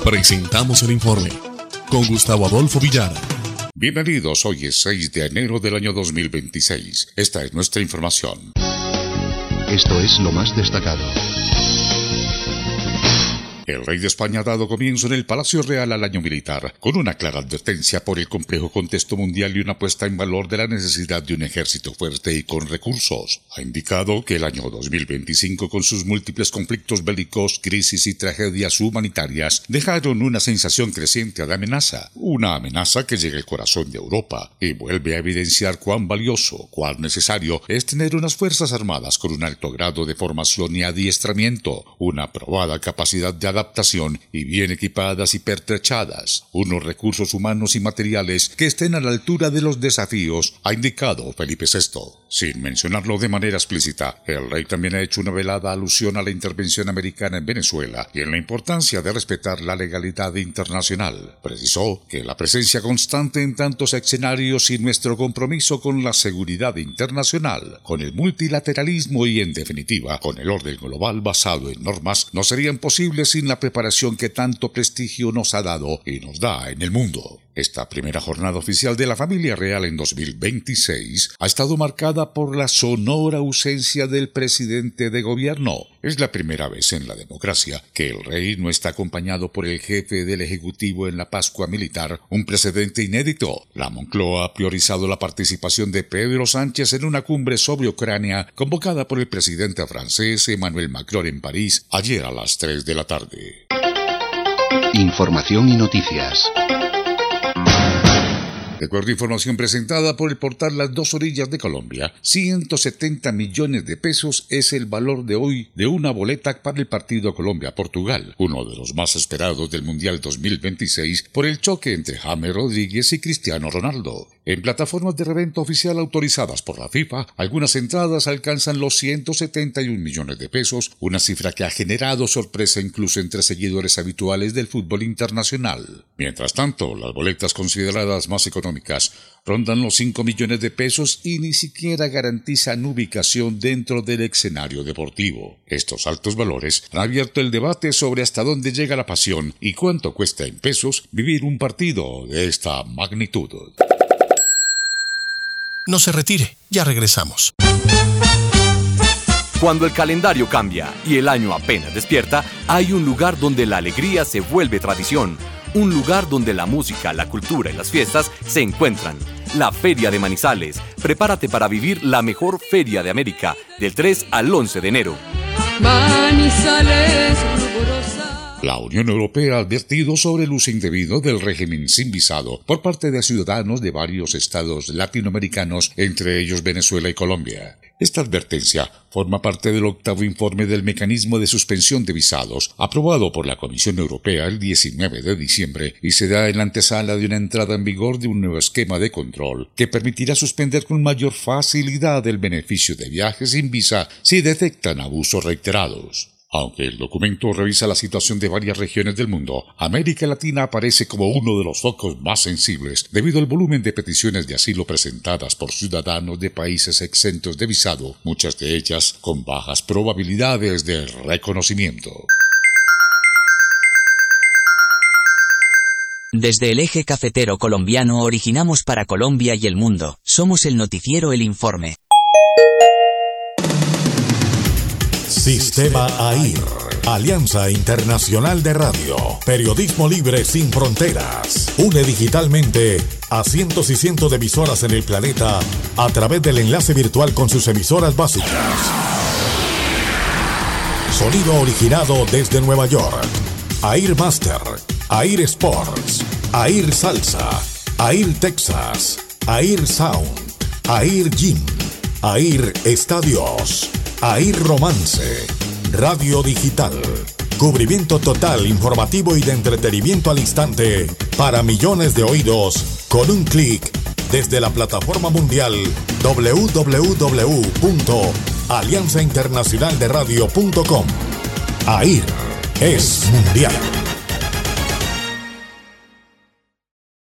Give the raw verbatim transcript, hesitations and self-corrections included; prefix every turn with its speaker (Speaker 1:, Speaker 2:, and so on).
Speaker 1: Presentamos el informe con Gustavo Adolfo Villara.
Speaker 2: Bienvenidos, hoy es seis de enero del año dos mil veintiséis. Esta es nuestra información.
Speaker 3: Esto es lo más destacado.
Speaker 2: El rey de España ha dado comienzo en el Palacio Real al año militar, con una clara advertencia por el complejo contexto mundial y una puesta en valor de la necesidad de un ejército fuerte y con recursos. Ha indicado que el año dos mil veinticinco, con sus múltiples conflictos bélicos, crisis y tragedias humanitarias, dejaron una sensación creciente de amenaza. Una amenaza que llega al corazón de Europa y vuelve a evidenciar cuán valioso, cuán necesario es tener unas fuerzas armadas con un alto grado de formación y adiestramiento, una probada capacidad de adaptación y bien equipadas y pertrechadas, unos recursos humanos y materiales que estén a la altura de los desafíos, ha indicado Felipe sexto. Sin mencionarlo de manera explícita, el rey también ha hecho una velada alusión a la intervención americana en Venezuela y en la importancia de respetar la legalidad internacional. Precisó que la presencia constante en tantos escenarios y nuestro compromiso con la seguridad internacional, con el multilateralismo y, en definitiva, con el orden global basado en normas, no serían posibles sin la preparación que tanto prestigio nos ha dado y nos da en el mundo. Esta primera jornada oficial de la familia real en dos mil veintiséis ha estado marcada por la sonora ausencia del presidente de gobierno. Es la primera vez en la democracia que el rey no está acompañado por el jefe del Ejecutivo en la Pascua Militar, un precedente inédito. La Moncloa ha priorizado la participación de Pedro Sánchez en una cumbre sobre Ucrania convocada por el presidente francés Emmanuel Macron en París ayer a las tres de la tarde.
Speaker 3: Información y noticias.
Speaker 2: De acuerdo a información presentada por el portal Las Dos Orillas de Colombia, ciento setenta millones de pesos es el valor de hoy de una boleta para el partido Colombia-Portugal, uno de los más esperados del Mundial dos mil veintiséis por el choque entre James Rodríguez y Cristiano Ronaldo. En plataformas de reventa oficial autorizadas por la FIFA, algunas entradas alcanzan los ciento setenta y un millones de pesos, una cifra que ha generado sorpresa incluso entre seguidores habituales del fútbol internacional. Mientras tanto, las boletas consideradas más económicas rondan los cinco millones de pesos y ni siquiera garantizan ubicación dentro del escenario deportivo. Estos altos valores han abierto el debate sobre hasta dónde llega la pasión y cuánto cuesta en pesos vivir un partido de esta magnitud.
Speaker 1: No se retire, ya regresamos.
Speaker 4: Cuando el calendario cambia y el año apenas despierta, hay un lugar donde la alegría se vuelve tradición. Un lugar donde la música, la cultura y las fiestas se encuentran. La Feria de Manizales. Prepárate para vivir la mejor feria de América, del tres al once de enero.
Speaker 5: Manizales, ruborosa.
Speaker 2: La Unión Europea ha advertido sobre el uso indebido del régimen sin visado por parte de ciudadanos de varios estados latinoamericanos, entre ellos Venezuela y Colombia. Esta advertencia forma parte del octavo informe del mecanismo de suspensión de visados, aprobado por la Comisión Europea el diecinueve de diciembre, y se da en la antesala de una entrada en vigor de un nuevo esquema de control que permitirá suspender con mayor facilidad el beneficio de viajes sin visa si detectan abusos reiterados. Aunque el documento revisa la situación de varias regiones del mundo, América Latina aparece como uno de los focos más sensibles debido al volumen de peticiones de asilo presentadas por ciudadanos de países exentos de visado, muchas de ellas con bajas probabilidades de reconocimiento.
Speaker 6: Desde el eje cafetero colombiano originamos para Colombia y el mundo. Somos el noticiero El Informe.
Speaker 7: Sistema AIR, Alianza Internacional de Radio, periodismo libre sin fronteras. Une digitalmente a cientos y cientos de emisoras en el planeta a través del enlace virtual con sus emisoras básicas. Sonido originado desde Nueva York. AIR Master, AIR Sports, AIR Salsa, AIR Texas, AIR Sound, AIR Gym, AIR Estadios, AIR Romance, Radio Digital, cubrimiento total, informativo y de entretenimiento al instante para millones de oídos con un clic desde la plataforma mundial doble u doble u doble u punto alianza internacional de radio punto com. AIR es mundial.